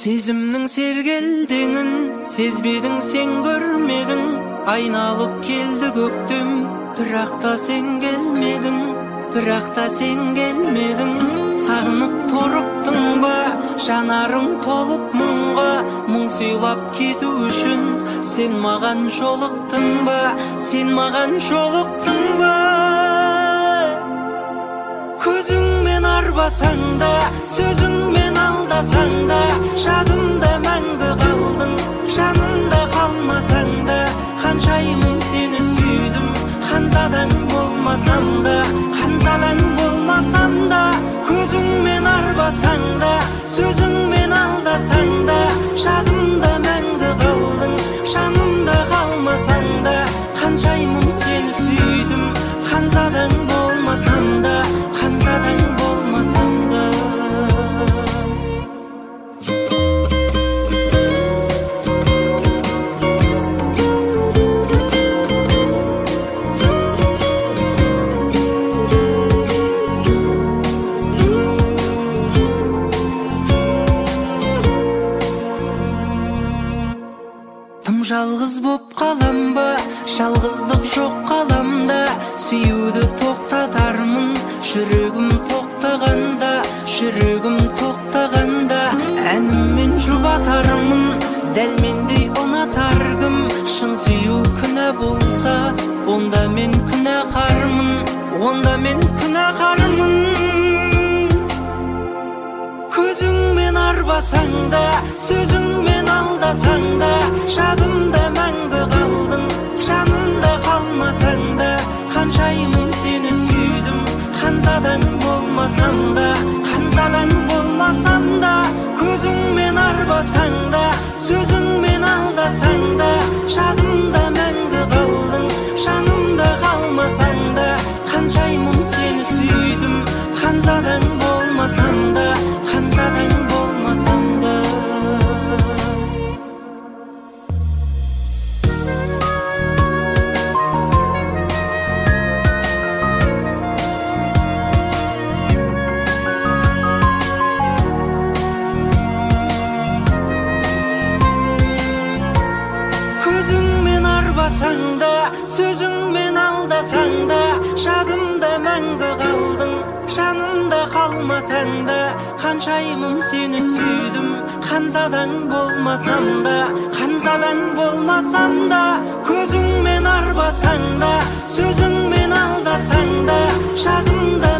Сезімнің сергелдеңін сезбедің, сен көрмедің. Айналып келді көктем, бірақ та сен келмедің, бірақ та сен келмедің. Сағынып торықтың ба, жанарың толып мұңға. Мұң сыйлап кету үшін сен маған жолықтың ба, сен маған жолықтың ба? Көзіңмен арбасаң да, сөзіңмен алдасаң да, жадымда мәңгі қалдың, жанымда қалмасаң да. Қаншайым сені сүйдім, ханзадаң болмасам да, ханзадаң болмасам да. Көзіңмен арбасаң да, сөзіңмен алдасаң да, жадымда мәңгі қалдың, жанымда қалмасаң да. Қаншайым сені сүйдім, ханзадаң болмасам да, ханзадаң болмасам да. Тым жалғыз боп қалам ба, жалғыздық жоқ қаламда. Сүюді тоқтатармын, жүрегім тоқтағанда, жүрегім тоқтағанда. Әніммен жұбатармын, дәл мендей ұнатар кім? Шын сүю күнә болса, онда мен күнәқармын, онда мен күнәқармын. Көзіңмен арбасаң да, сөзіңмен алдасаң да, жадымда мәңгі қалдың, жанымда қалмасаң да. Қаншайым сені сүйдім, ханзадаң болмасам да, ханзадаң болмасам да. Көзіңмен арбасаң да, сөзіңмен алдасаң да, жадымда мәңгі қалдың, жанымда қалмасаң да. Қаншайым сені сүйдім, ханзадаң болмасам да, ханзадаң болмасам да. Көзіңмен арбасаң да, сөзіңмен алдасаң да, жадымда мәңгі қалдың, жанымда қалмасаң да. Қаншайым сені сүйдім, ханзадаң болмасам да, ханзадаң болмасам да. Көзіңмен арбасаң да, сөзіңмен алдасаң да, жадымда